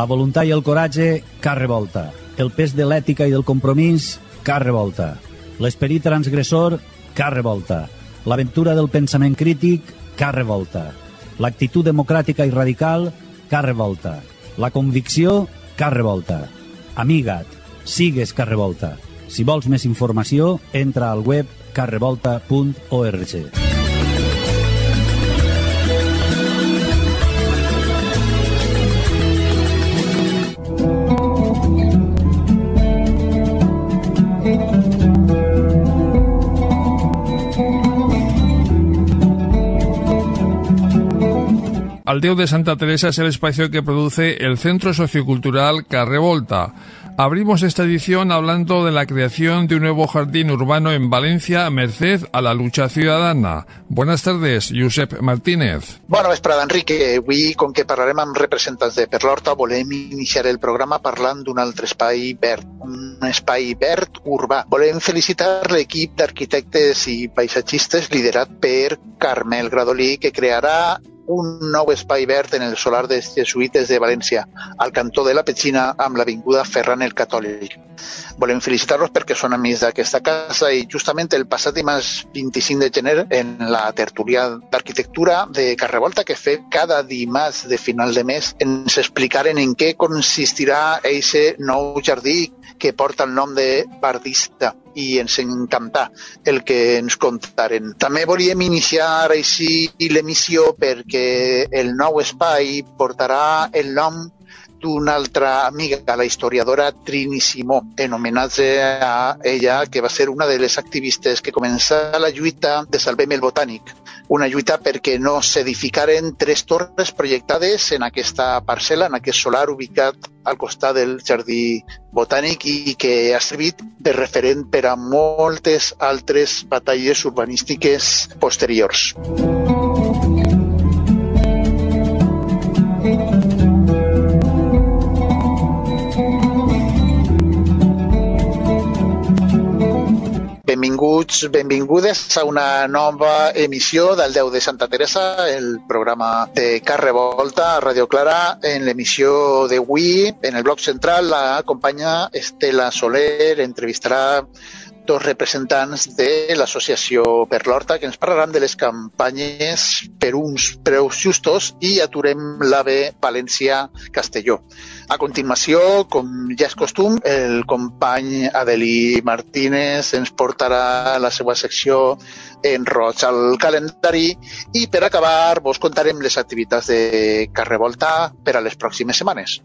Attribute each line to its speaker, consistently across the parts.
Speaker 1: voluntat i el coratge, cap revolta. El pes de l'ètica i del compromís, cap revolta. L'esperit transgressor, cap revolta. L'aventura del pensament crític, cap revolta. L'actitud democràtica i radical, cap revolta. La convicció, cap revolta. Amiga't, sigues cap revolta. Si vols més informació, entra al web caprevolta.org.
Speaker 2: Aldeo de Santa Teresa es el espacio que produce el Centro Sociocultural Carrevolta. Abrimos esta edición hablando de la creación de un nuevo jardín urbano en Valencia, merced a la lucha ciudadana. Buenas tardes, Josep Martínez.
Speaker 3: Bona vesprada, Enrique. Avui, com que parlarem amb representants de Per l'Horta, volem iniciar el programa parlant d'un altre espai verd, un espai verd urbà. Volem felicitar l'equip d'arquitectes i paisatgistes liderat per Carmel Gradolí, que crearà un nou espai verd en el solar dels Jesuïtes de València, al cantó de la Petxina, amb l'avinguda Ferran el Catòlic. Volem felicitar-los perquè són amics d'aquesta casa i justament el passat dimarts 25 de gener, en la tertúlia d'arquitectura de Carrevolta que fem cada dimarts de final de mes, ens explicaren en què consistirà aquest nou jardí que porta el nom de Bardista, i ens encantà el que ens contaren. També volíem iniciar així l'emissió perquè el nou espai portarà el nom d'una altra amiga, la historiadora Trini Simó, en homenatge a ella, que va ser una de les activistes que començà la lluita de Salvem el Botànic. Una lluita perquè no s'edificaren 3 torres projectades en aquesta parcel·la, en aquest solar ubicat al costat del jardí botànic i que ha servit de referent per a moltes altres batalles urbanístiques posteriors. Benvinguts, benvingudes a una nova emissió del Déu de Santa Teresa, el programa de Carrevolta a Radio Clara. En l'emissió d'avui, en el bloc central, la companya Estela Soler entrevistarà 2 representants de l'associació Per l'Horta que ens parlaran de les campanyes per uns preus justos i aturem l'AVE València-Castelló. A continuació, com ja és costum, el company Adelí Martínez ens portarà la seva secció en roig al calendari i per acabar vos contarem les activitats de Carrevolta per a les pròximes setmanes.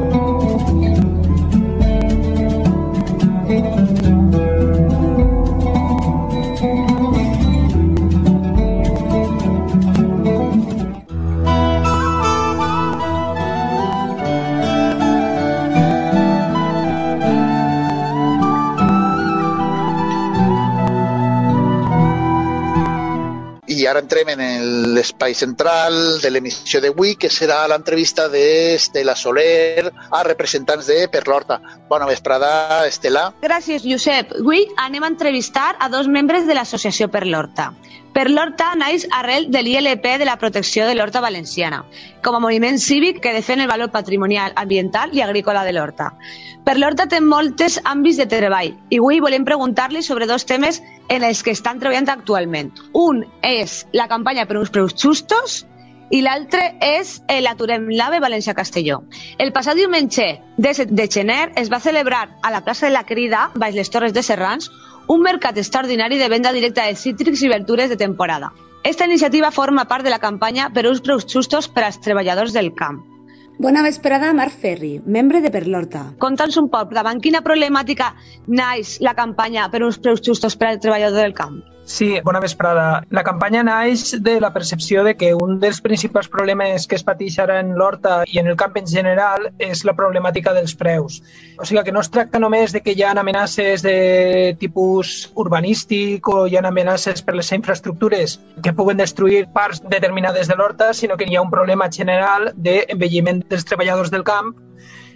Speaker 3: I ara entrem en l'espai central de l'emissió d'avui, que serà l'entrevista d'Estela Soler a representants de Per l'Horta. Bona vesprada, Estela.
Speaker 4: Gràcies, Josep. Avui anem a entrevistar a 2 membres de l'associació Per l'Horta. Per l'Horta naix arrel de l'ILP de la protecció de l'Horta Valenciana, com a moviment cívic que defèn el valor patrimonial, ambiental i agrícola de l'Horta. Per l'Horta té molts àmbits de treball i avui volem preguntar-li sobre 2 temes en els que estan treballant actualment. Un és la campanya per uns preus justos i l'altre és l'Aturem l'AVE València-Castelló. El passat diumenge 17 de gener es va celebrar a la plaça de la Crida, baix les Torres de Serrans, un mercat extraordinari de venda directa de cítrics i verdures de temporada. Esta iniciativa forma part de la campanya per uns preus justos per als treballadors del camp.
Speaker 5: Bona vesprada, Marc Ferri, membre de Per l'Horta.
Speaker 4: Conta'ns un poc, davant quina problemàtica naix la campanya per uns preus justos per al treballador del camp?
Speaker 6: Sí, bona vesprada. La campanya naix de la percepció de que un dels principals problemes que es pateix ara en l'horta i en el camp en general és la problemàtica dels preus. O sigui que no es tracta només de que hi ha amenaces de tipus urbanístic o hi ha amenaces per les infraestructures que puguen destruir parts determinades de l'horta, sinó que hi ha un problema general d'envelliment dels treballadors del camp,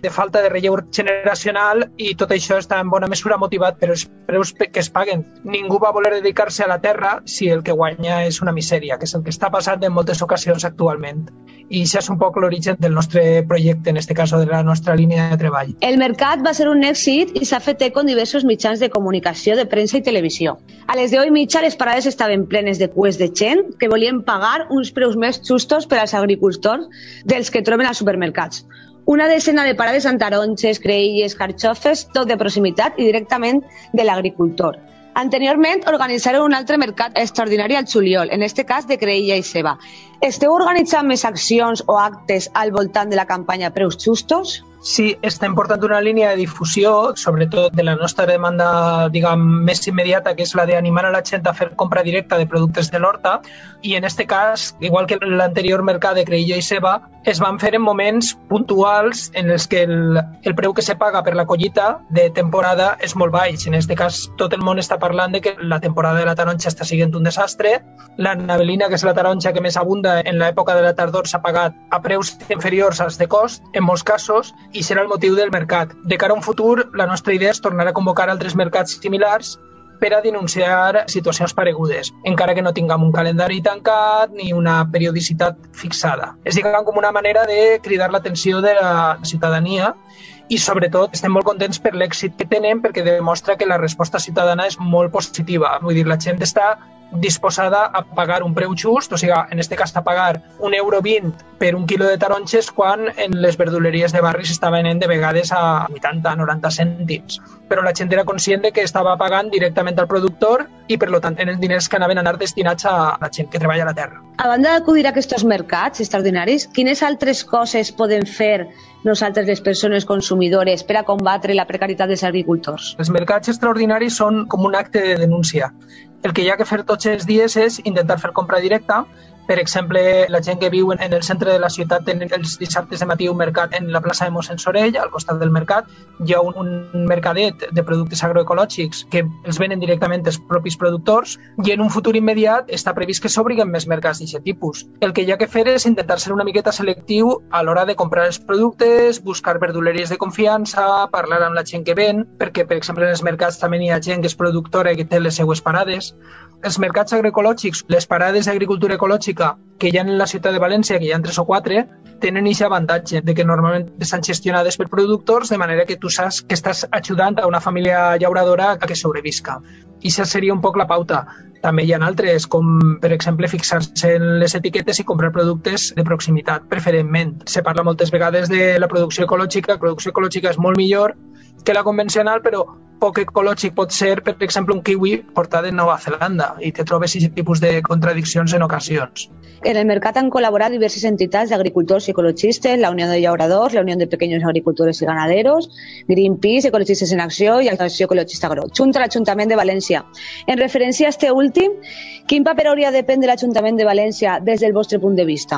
Speaker 6: de falta de relleu generacional i tot això està en bona mesura motivat per els preus que es paguen. Ningú va voler dedicar-se a la terra si el que guanya és una misèria, que és el que està passant en moltes ocasions actualment. I això és un poc l'origen del nostre projecte, en aquest cas de la nostra línia de treball.
Speaker 4: El mercat va ser un èxit i s'ha fet eco en diversos mitjans de comunicació, de premsa i televisió. A les 10:30 les parades estaven plenes de cues de gent que volien pagar uns preus més justos per als agricultors dels que troben als supermercats. Una decena de parades amb taronges, creïlles, carxofes, tot de proximitat i directament de l'agricultor. Anteriorment organitzaren un altre mercat extraordinari al juliol, en aquest cas de creïlla i ceba. Esteu organitzant més accions o actes al voltant de la campanya Preus Justos?
Speaker 6: Sí, estem portant una línia de difusió, sobretot de la nostra demanda, més immediata, que és la d'animar a la gent a fer compra directa de productes de l'horta, i en aquest cas, igual que l'anterior mercat de creïlla i ceba, es van fer en moments puntuals en els que el preu que se paga per la collita de temporada és molt baix. En aquest cas, tot el món està parlant de que la temporada de la taronja està sent un desastre. La navelina, que és la taronja que més abunda en l'època de la tardor, s'ha pagat a preus inferiors als de cost, en molts casos, i serà el motiu del mercat. De cara a un futur, la nostra idea és tornar a convocar altres mercats similars per a denunciar situacions paregudes, encara que no tinguem un calendari tancat ni una periodicitat fixada. És, com una manera de cridar l'atenció de la ciutadania i, sobretot, estem molt contents per l'èxit que tenen perquè demostra que la resposta ciutadana és molt positiva. Vull dir, la gent està disposada a pagar un preu just, o sigui, en aquest cas a pagar €1,20 per un quilo de taronges quan en les verduleries de barri s'està venent de vegades a 80-90 cèntims. Però la gent era conscient de que estava pagant directament al productor i, per tant, eren diners que anaven a anar destinats a la gent que treballa a la terra.
Speaker 4: A banda d'acudir a aquests mercats extraordinaris, quines altres coses podem fer nosaltres, les persones consumidores, per a combatre la precarietat dels agricultors?
Speaker 6: Els mercats extraordinaris són com un acte de denúncia. El que hi ha que fer tots els dies és intentar fer compra directa. Per exemple, la gent que viu en el centre de la ciutat tenen els dissabtes de matí un mercat en la plaça de Mossèn Sorell, al costat del mercat. Hi ha un mercadet de productes agroecològics que els venen directament els propis productors i en un futur immediat està previst que s'obriguen més mercats d'aquest tipus. El que hi ha que fer és intentar ser una miqueta selectiu a l'hora de comprar els productes, buscar verduleries de confiança, parlar amb la gent que ven, perquè, per exemple, en els mercats també hi ha gent que és productora i que té les seues parades. Els mercats agroecològics, les parades d'agricultura ecològica que hi ha en la ciutat de València, que hi ha 3 o 4, tenen aquest avantatge de que normalment estan gestionades per productors, de manera que tu saps que estàs ajudant a una família llauradora a que sobrevisca. I això seria un poc la pauta. També hi ha altres, com per exemple fixar-se en les etiquetes i comprar productes de proximitat, preferentment. Se parla moltes vegades de la producció ecològica. La producció ecològica és molt millor que la convencional, però poc ecològic pot ser, per exemple, un kiwi portat de Nova Zelanda, i te trobes aquest tipus de contradiccions en ocasions.
Speaker 4: En el mercat han col·laborat diverses entitats d'agricultors i ecologistes, la Unió de Llauradors, la Unió de Pequeños Agricultores i Ganaderos, Greenpeace, Ecologistes en Acció i l'Associació Ecologista Agro, junt a l'Ajuntament de València. En referència a este últim, quin paper hauria de prendre l'Ajuntament de València des del vostre punt de vista?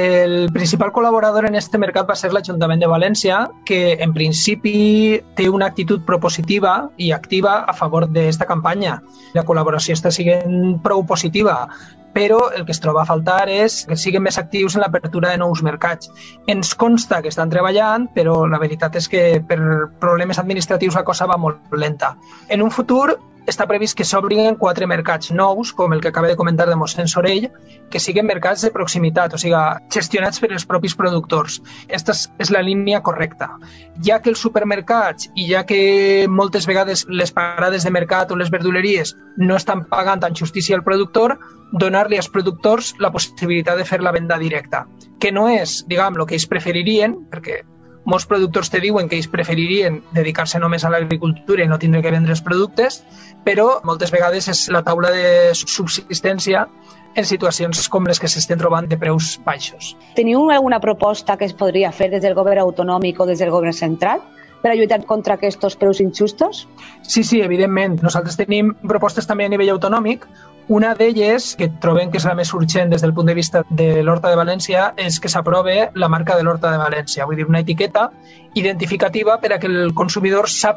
Speaker 6: El principal col·laborador en este mercat va ser l'Ajuntament de València, que en principi té una actitud propositiva i activa a favor d'esta campanya. La col·laboració està sent prou positiva, però el que es troba a faltar és que siguin més actius en l'apertura de nous mercats. Ens consta que estan treballant, però la veritat és que per problemes administratius la cosa va molt lenta. En un futur està previst que s'obrin 4 mercats nous, com el que acaba de comentar de Mossèn Sorell, que siguin mercats de proximitat, o sigui, gestionats per els propis productors. Aquesta és la línia correcta. Ja que els supermercats i ja que moltes vegades les parades de mercat o les verduleries no estan pagant en justícia al productor, donar-li als productors la possibilitat de fer la venda directa, que no és, el que ells preferirien, perquè molts productors te diuen que ells preferirien dedicar-se només a l'agricultura i no tindre que vendre els productes, però moltes vegades és la taula de subsistència en situacions com les que s'estan trobant de preus baixos.
Speaker 4: Teniu alguna proposta que es podria fer des del govern autonòmic o des del govern central per a lluitar contra aquests preus injustos?
Speaker 6: Sí, evidentment. Nosaltres tenim propostes també a nivell autonòmic. Una d'elles, que trobem que és la més urgent des del punt de vista de l'Horta de València, és que s'aprove la marca de l'Horta de València, vull dir, una etiqueta identificativa per a que el consumidor sàpiga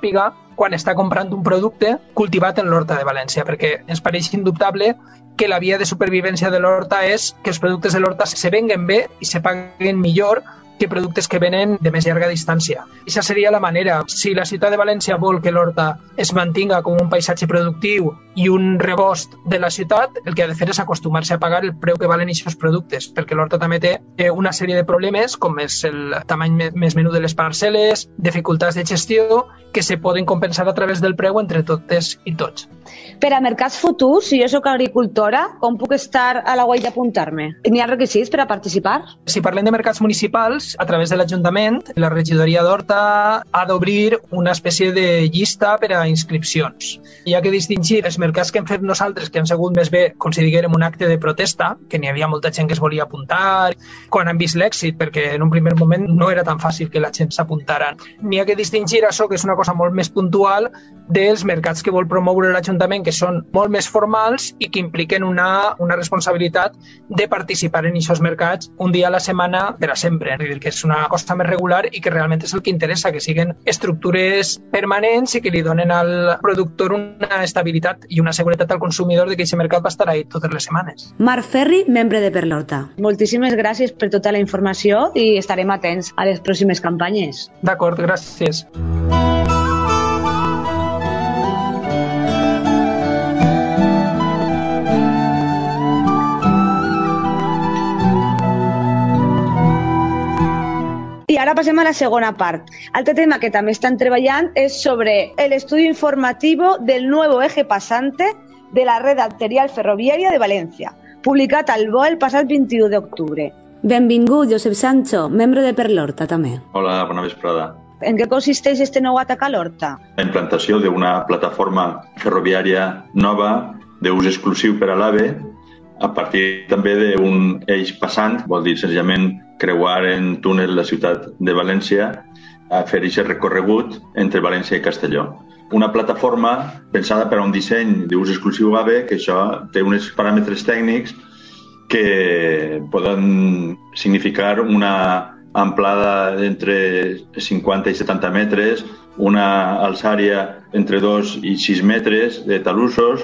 Speaker 6: quan està comprant un producte cultivat en l'horta de València, perquè ens pareix indubtable que la via de supervivència de l'horta és que els productes de l'horta se venguen bé i se paguen millor que productes que venen de més llarga distància. Aquesta seria la manera. Si la ciutat de València vol que l'horta es mantinga com un paisatge productiu i un rebost de la ciutat, el que ha de fer és acostumar-se a pagar el preu que valen aquests productes, perquè l'horta també té una sèrie de problemes, com és el tamany més menut de les parcel·les, dificultats de gestió, que se poden compensar a través del preu entre totes i tots.
Speaker 4: Per a mercats futurs, si jo soc agricultora, com puc estar a la web i apuntar-me? N'hi ha requisits per a participar?
Speaker 6: Si parlem de mercats municipals, a través de l'Ajuntament, la regidoria d'Horta ha d'obrir una espècie de llista per a inscripcions. Hi ha que distingir els mercats que hem fet nosaltres, que han sigut més bé, com si diguérem, un acte de protesta, que n'hi havia molta gent que es volia apuntar, quan han vist l'èxit, perquè en un primer moment no era tan fàcil que la gent s'apuntara. N'hi ha que distingir això, que és una cosa molt més puntual, dels mercats que vol promoure l'Ajuntament, que són molt més formals i que impliquen una responsabilitat de participar en aquests mercats un dia a la setmana per a sempre. És a dir, que és una cosa més regular i que realment és el que interessa, que siguin estructures permanents i que li donen al productor una estabilitat i una seguretat al consumidor de que aquest mercat va estar ahí totes les setmanes.
Speaker 5: Marc Ferri, membre de Perlhorta.
Speaker 4: Moltíssimes gràcies per tota la informació i estarem atents a les pròximes campanyes.
Speaker 6: D'acord, gràcies.
Speaker 4: I ara passem a la segona part. Altre tema que també estan treballant és sobre l'estudi informatiu del nuevo eje pasante de la red arterial ferroviària de València, publicat al BOE el passat 21 d'octubre.
Speaker 5: Benvingut, Josep Sancho, membre de Perlhorta també.
Speaker 7: Hola, bona vesprada.
Speaker 4: En què consisteix este nou atac a l'horta?
Speaker 7: La implantació d'una plataforma ferroviària nova d'ús exclusiu per a l'AVE, a partir també d'un eix passant, vol dir senzillament creuar en túnel la ciutat de València a fer aquest recorregut entre València i Castelló. Una plataforma pensada per a un disseny d'ús exclusiu AVE, que això té uns paràmetres tècnics que poden significar una amplada d'entre 50 i 70 metres, una alçària entre 2 i 6 metres de talussos,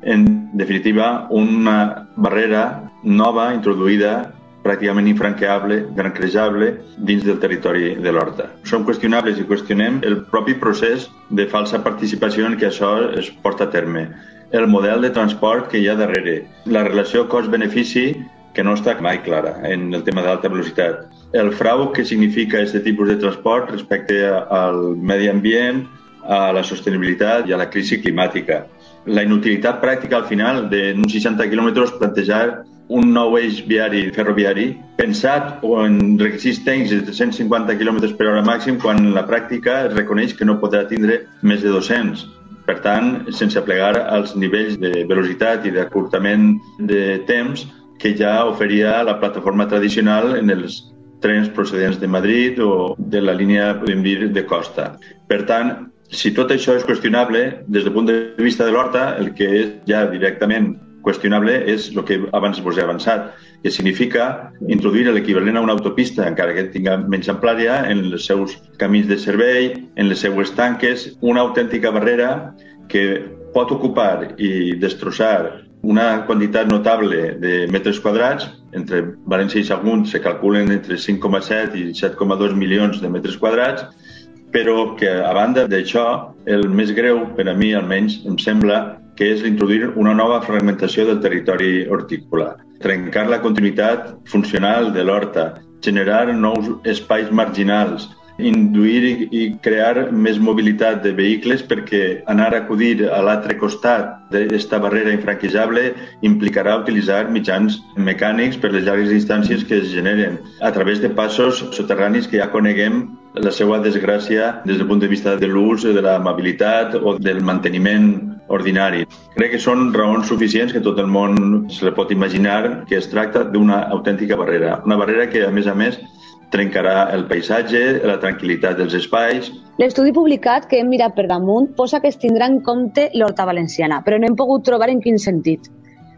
Speaker 7: en definitiva una barrera nova introduïda pràcticament infranqueable, franquejable dins del territori de l'Horta. Són qüestionables i qüestionem el propi procés de falsa participació en què això es porta a terme, el model de transport que hi ha darrere, la relació cost-benefici que no està mai clara en el tema d'alta velocitat, el frau que significa aquest tipus de transport respecte al medi ambient, a la sostenibilitat i a la crisi climàtica. La inutilitat pràctica al final d'uns 60 quilòmetres plantejar un nou eix ferroviari pensat o en requisits tècnics de 150 km per hora màxim quan en la pràctica es reconeix que no podrà tindre més de 200. Per tant, sense plegar als nivells de velocitat i d'acurtament de temps que ja oferia la plataforma tradicional en els trens procedents de Madrid o de la línia, podem dir, de costa. Per tant, si tot això és qüestionable, des del punt de vista de l'Horta, el que és ja directament qüestionable és el que abans vos he avançat, que significa introduir l'equivalent a una autopista, encara que tinga menys amplària, en els seus camins de servei, en les seues tanques, una autèntica barrera que pot ocupar i destrossar una quantitat notable de metres quadrats. Entre València i Sagunt se calculen entre 5,7 i 7,2 milions de metres quadrats, però que, a banda d'això, el més greu, per a mi almenys, em sembla que és introduir una nova fragmentació del territori hortícola, trencar la continuïtat funcional de l'horta, generar nous espais marginals, induir i crear més mobilitat de vehicles perquè anar a acudir a l'altre costat d'esta barrera infranquejable implicarà utilitzar mitjans mecànics per les llargues distàncies que es generen a través de passos soterranis que ja coneguem la seva desgràcia des del punt de vista de l'ús, de la mobilitat o del manteniment ordinari. Crec que són raons suficients que tot el món se li pot imaginar que es tracta d'una autèntica barrera. Una barrera que, a més, trencarà el paisatge, la tranquil·litat dels espais.
Speaker 4: L'estudi publicat que hem mirat per damunt posa que es tindrà en compte l'horta valenciana, però no hem pogut trobar en quin sentit.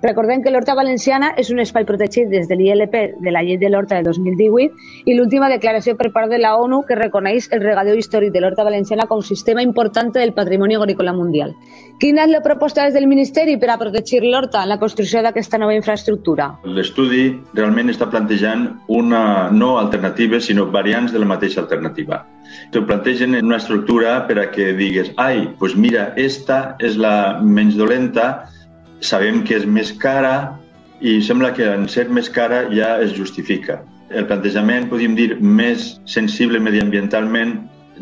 Speaker 4: Recordem que l'Horta Valenciana és un espai protegit des de l'ILP de la Llei de l'Horta de 2018 i l'última declaració per part de la ONU que reconeix el regadeu històric de l'Horta Valenciana com sistema important del patrimoni agrícola mundial. Quina és la proposta des del Ministeri per a protegir l'Horta en la construcció d'aquesta nova infraestructura?
Speaker 7: L'estudi realment està plantejant una no alternativa, sinó variants de la mateixa alternativa. Te plantegen una estructura per a que digues doncs mira, esta és la menys dolenta, sabem que és més cara i sembla que en ser més cara ja es justifica. El plantejament, podríem dir, més sensible mediambientalment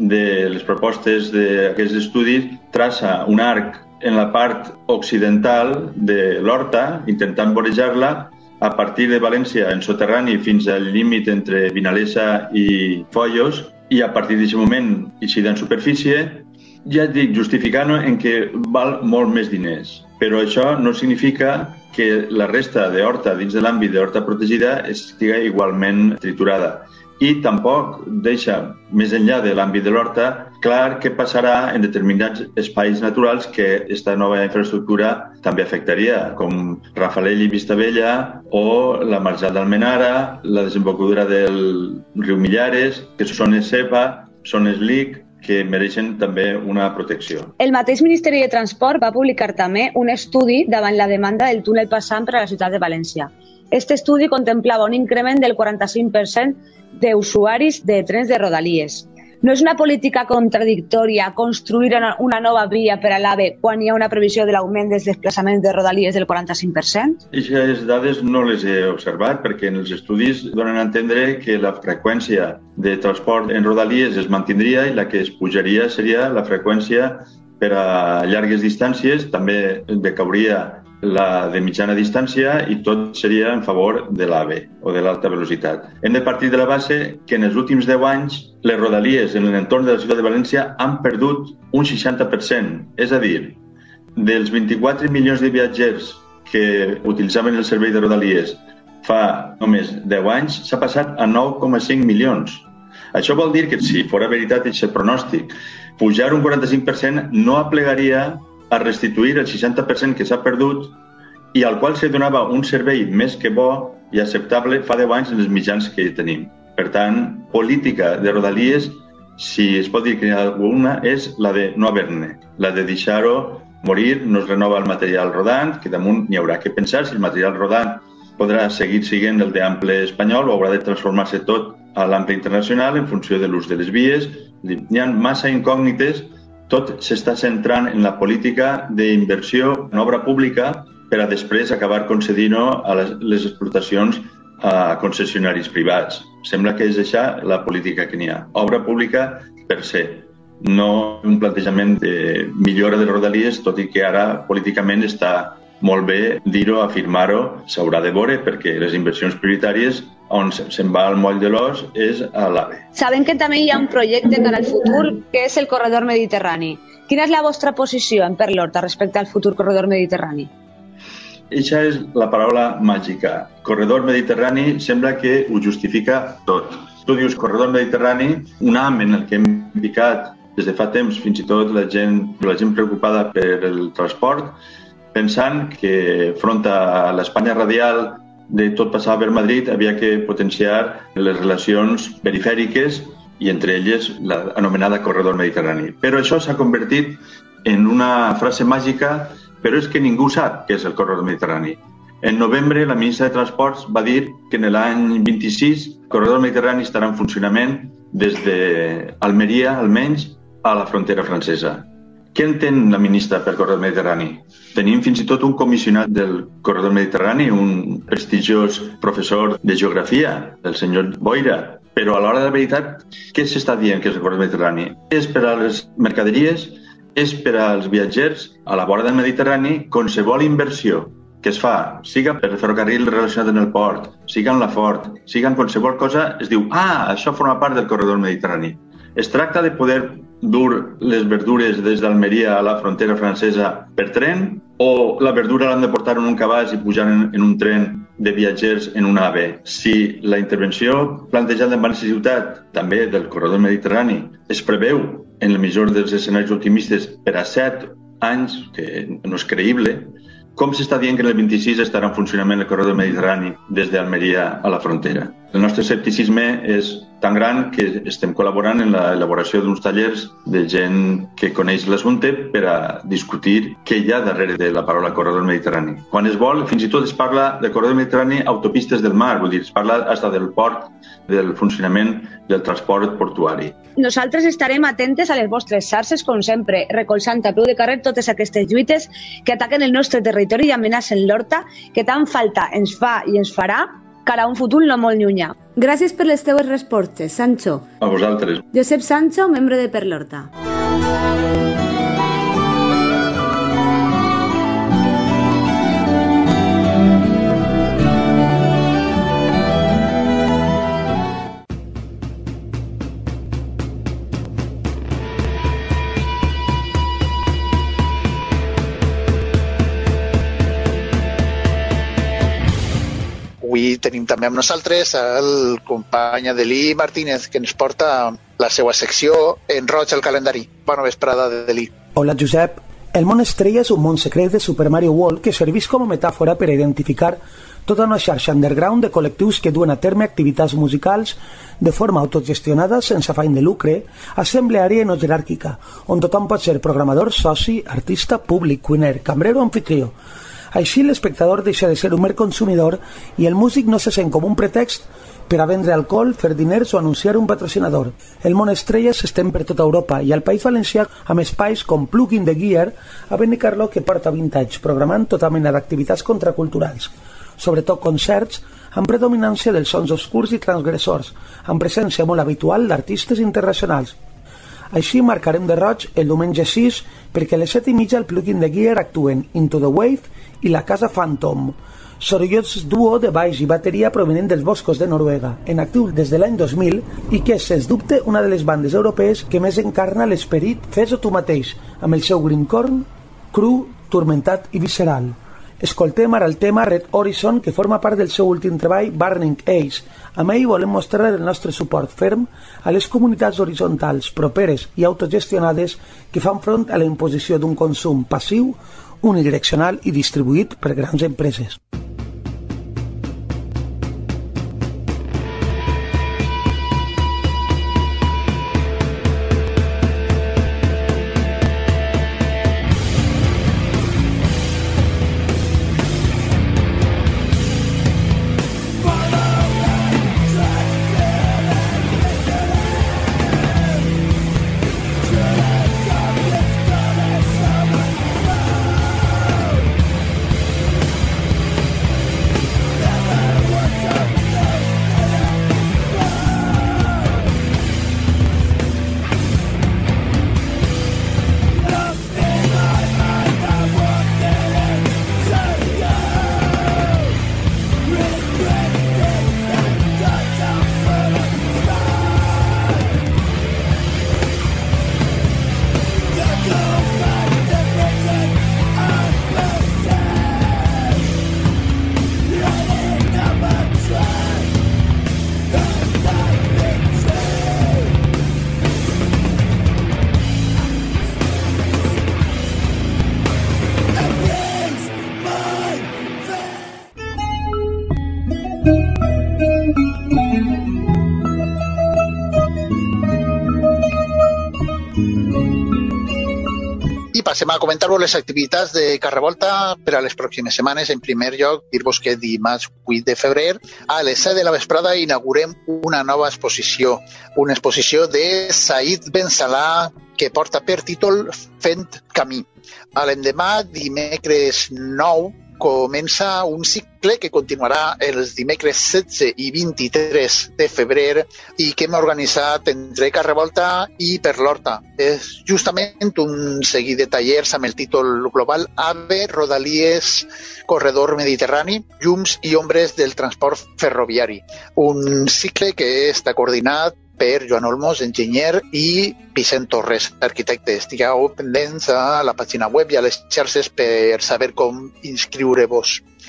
Speaker 7: de les propostes d'aquests estudis traça un arc en la part occidental de l'Horta, intentant vorejar-la a partir de València en soterrani fins al límit entre Vinalesa i Foios, i a partir d'aquest moment, eixida en superfície, ja et dic, justificant en què val molt més diners. Però això no significa que la resta d'horta dins de l'àmbit d'horta protegida estigui igualment triturada. I tampoc deixa, més enllà de l'àmbit de l'horta, clar què passarà en determinats espais naturals que aquesta nova infraestructura també afectaria, com Rafalell i Vistabella o la Marjal d'Almenara, la desembocadura del riu Millares, que són Cepa, són Lic, que mereixen també una protecció.
Speaker 4: El mateix Ministeri de Transport va publicar també un estudi davant la demanda del túnel passant per a la ciutat de València. Este estudi contemplava un increment del 45% d'usuaris de trens de Rodalies. No és una política contradictòria construir una nova via per a l'AVE quan hi ha una previsió de l'augment dels desplaçaments de Rodalies del 45%?
Speaker 7: Aquestes dades no les he observat perquè en els estudis donen a entendre que la freqüència de transport en Rodalies es mantindria i la que es pujaria seria la freqüència per a llargues distàncies, també decauria la de mitjana distància i tot seria en favor de l'AVE o de l'alta velocitat. Hem de partir de la base que en els últims 10 anys les Rodalies en l'entorn de la ciutat de València han perdut un 60%. És a dir, dels 24 milions de viatgers que utilitzaven el servei de Rodalies fa només 10 anys, s'ha passat a 9,5 milions. Això vol dir que, si fora veritat aquest pronòstic, pujar un 45% no aplegaria a restituir el 60% que s'ha perdut i al qual se donava un servei més que bo i acceptable fa 10 anys en els mitjans que tenim. Per tant, política de Rodalies, si es pot dir que hi ha alguna, és la de no haver-ne, la de deixar-ho morir, no es renova el material rodant, que damunt n'hi haurà que pensar si el material rodant podrà seguir sent el d'ample espanyol o haurà de transformar-se tot a l'ample internacional en funció de l'ús de les vies. Hi ha massa incògnites. Tot s'està centrant en la política d'inversió en obra pública per a després acabar concedint-ho a les explotacions a concessionaris privats. Sembla que és això la política que n'hi ha. Obra pública per se, no un plantejament de millora de Rodalies, tot i que ara políticament està molt bé dir-ho, afirmar-ho, s'haurà de veure perquè les inversions prioritàries on se'n va al moll de l'os és a l'AVE.
Speaker 4: Sabem que també hi ha un projecte per al futur que és el corredor mediterrani. Quina és la vostra posició en Per l'Horta respecte al futur corredor mediterrani?
Speaker 7: Eixa és la paraula màgica. Corredor mediterrani sembla que ho justifica tot. Tu dius corredor mediterrani, un ham en el que hem picat des de fa temps, fins i tot la gent preocupada per el transport, pensant que front a l'Espanya radial de tot passar per Madrid havia que potenciar les relacions perifèriques i entre elles l'anomenada corredor mediterrani. Però això s'ha convertit en una frase màgica, però és que ningú sap què és el corredor mediterrani. En novembre, la ministra de Transports va dir que en l'any 26 el corredor mediterrani estarà en funcionament des d'Almeria, almenys, a la frontera francesa. Què entén la ministra per corredor mediterrani? Tenim fins i tot un comissionat del corredor mediterrani, un prestigiós professor de geografia, el senyor Boira. Però a l'hora de la veritat, què s'està dient que és el corredor mediterrani? És per a les mercaderies, és per als viatgers. A la vora del Mediterrani, qualsevol inversió que es fa, siga per ferrocarril relacionat amb el port, siga en la Ford, siga en qualsevol cosa, es diu, això forma part del corredor mediterrani. Es tracta de poder dur les verdures des d'Almeria a la frontera francesa per tren o la verdura l'han de portar en un cabàs i pujar en un tren de viatgers en un AVE. Si la intervenció plantejada en València Ciutat, també del corredor mediterrani, es preveu en el millor dels escenaris optimistes per a 7 anys, que no és creïble, Com s'està dient que en el 26 estarà en funcionament el corredor mediterrani des d'Almeria a la frontera? El nostre escepticisme és tan gran que estem col·laborant en l'elaboració d'uns tallers de gent que coneix l'assumpte per a discutir què hi ha darrere de la paraula corredor mediterrani. Quan es vol, fins i tot es parla de corredor mediterrani autopistes del mar, vull dir, es parla fins del port, del funcionament del transport portuari.
Speaker 4: Nosaltres estarem atentes a les vostres xarxes, com sempre, recolzant a peu de carrer totes aquestes lluites que ataquen el nostre territori i amenacen l'horta, que tant falta ens fa i ens farà cara a un futur no molt llunyà.
Speaker 5: Gràcies per les teves respostes, Sancho.
Speaker 7: A vosaltres.
Speaker 5: Josep Sancho, membre de Per l'Horta.
Speaker 3: Avui tenim també amb nosaltres el company Adelí Martínez, que ens porta la seva secció En roig al calendari. Bona vesprada, Adelí.
Speaker 8: Hola, Josep. El món estrella és un món secret de Super Mario World que serveix com a metàfora per a identificar tota una xarxa underground de col·lectius que duen a terme activitats musicals de forma autogestionada, sense afany de lucre, assembleària i no jeràrquica, on tothom pot ser programador, soci, artista, públic, cuiner, cambrero o anfitrió. Així l'espectador deixa de ser un mer consumidor i el músic no se sent com un pretext per a vendre alcohol, fer diners o anunciar un patrocinador. El món estrella s'estén per tota Europa i al País Valencià amb espais com Plug in the Gear a Benicarló, que porta 20 anys programant tota mena d'activitats contraculturals, sobretot concerts amb predominància dels sons obscurs i transgressors, amb presència molt habitual d'artistes internacionals. Així marcarem de roig el diumenge 6 perquè a les 7:30 al Plug in the Gear actuen Into the Wave i la Casa Phantom, sorollós duo de baix i bateria provenent dels boscos de Noruega, en actiu des de l'any 2000 i que és, sens dubte, una de les bandes europees que més encarna l'esperit fes-ho tu mateix, amb el seu greencore, cru, turmentat i visceral. Escoltem ara el tema Red Horizon, que forma part del seu últim treball Burning Ace. Amb ell volem mostrar el nostre suport ferm a les comunitats horitzontals, properes i autogestionades que fan front a la imposició d'un consum passiu, unidireccional i distribuït per grans empreses.
Speaker 3: Passem a comentar-vos les activitats de Carrevolta per a les pròximes setmanes. En primer lloc, dir-vos que dimarts 8 de febrer a les 7 de la vesprada inaugurem una nova exposició. Una exposició de Said Ben Salah que porta per títol Fent Camí. A l'endemà, dimecres 9, comença un cicle que continuarà els dimecres 16 i 23 de febrer i que hem organitzat entre Carrevolta i Per l'Horta. És justament un seguit de tallers amb el títol global AVE, Rodalies, Corredor Mediterrani, llums i ombres del transport ferroviari. Un cicle que està coordinat per Joan Olmos, enginyer, i Vicent Torres, arquitecte. Estigueu pendents a la pàgina web i a les xarxes per saber com inscriure-vos.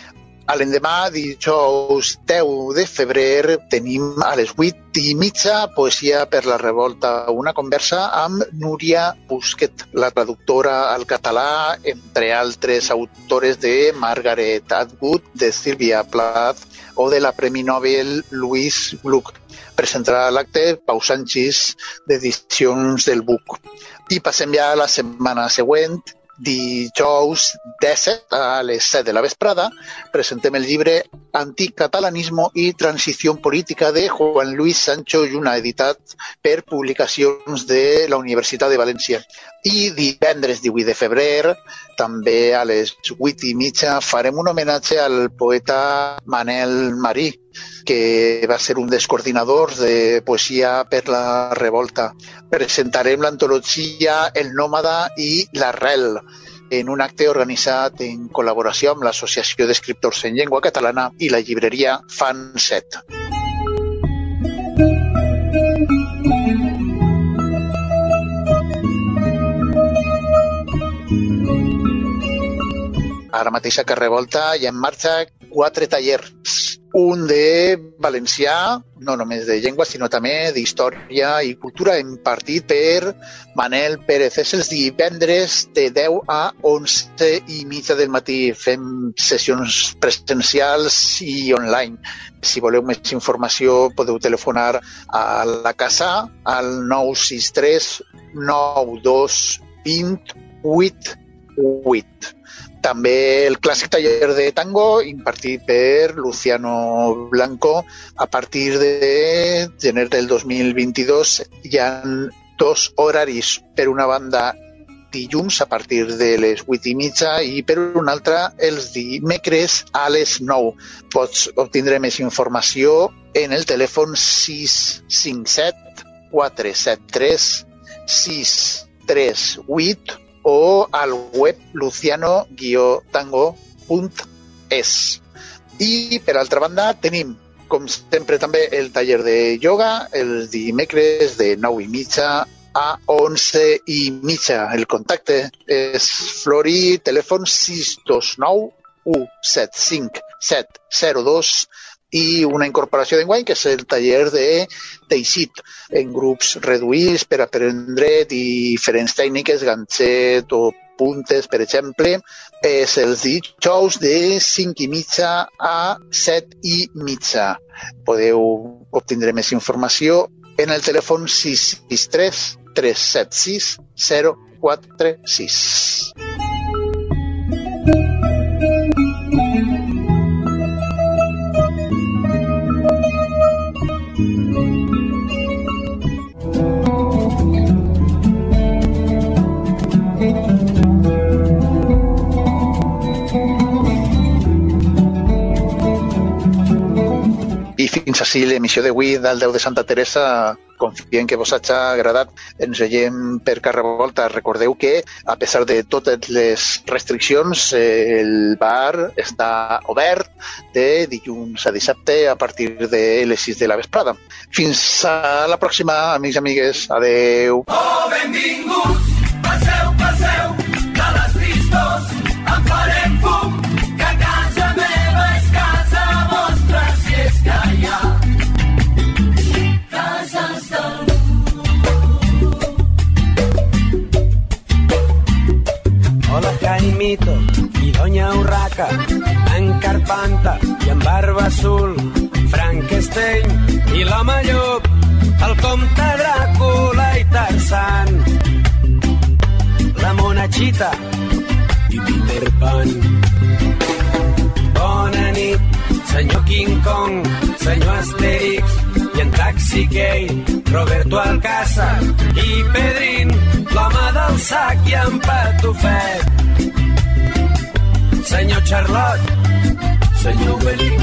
Speaker 3: A l'endemà, dijous 10 de febrer, tenim a les 8:30 Poesia per la Revolta, una conversa amb Núria Busquet, la traductora al català, entre altres autores de Margaret Atwood, de Sylvia Plath o de la Premi Nobel Louise Gluck. Presentarà l'acte Pau Sanchis, d'Edicions del Buc. I passem ja a la setmana següent. Dijous 17 a les 7 de la vesprada presentem el llibre Anticatalanismo i Transició Política de Juan Luis Sancho Lluna, editat per Publicacions de la Universitat de València. I divendres 18 de febrer, també a les 8:30, farem un homenatge al poeta Manel Marí, que va ser un dels coordinadors de Poesia per la Revolta. Presentarem l'antologia El Nòmada i l'Arrel, en un acte organitzat en col·laboració amb l'Associació d'Escriptors en Llengua Catalana i la llibreria Fan 7. Ara mateix a Carrevolta hi ha en marxa 4 tallers. Un de valencià, no només de llengua, sinó també d'història i cultura, impartit per Manel Pérez. És els divendres de 10 a 11:30 del matí. Fem sessions presencials i online. Si voleu més informació podeu telefonar a la casa al 963 92 20 88. També el clàssic taller de tango impartit per Luciano Blanco. A partir de gener del 2022 hi ha 2 horaris. Per una banda, dilluns a partir de les 8:30 i per una altra els dimecres a les 9. Pots obtindre més informació en el telèfon 657 473 638 o al web luciano-tango.es. I, per altra banda, tenim, com sempre, també el taller de ioga els dimecres de 9:30 a 11:30. El contacte és Flori, telèfon 629 175 702 i una incorporació d'enguany, que és el taller de teixit en grups reduïts per aprendre diferents tècniques, ganxet o puntes, per exemple. És els dijous de 5:30 a 7:30. Podeu obtindre més informació en el telèfon 663 376 046. I fins així l'emissió d'avui del 10 de Santa Teresa. Confiem que vos hagi agradat. Ens veiem per Carrevolta. Recordeu que, a pesar de totes les restriccions, el bar està obert de dilluns a dissabte a partir de les 6 de la vesprada. Fins a la pròxima, amics i amigues. Adeu.
Speaker 9: Oh, benvinguts! Passeu, passeu, de les tristos en farem fum, que casa meva és casa vostra, si és que hi ha cases d'algú.
Speaker 10: Hola Jaimito i Doña Urraca, en Carpanta i en Barba Azul, Frankenstein i l'home llop, el comte Dràcula i Tarzan, la monachita i Peter Pan. Bona nit, senyor King Kong, senyor Asterix i en Taxi Gay, Roberto Alcázar i Pedrín, l'home del sac i en Patufet. Senyor Charlot, senyor Willy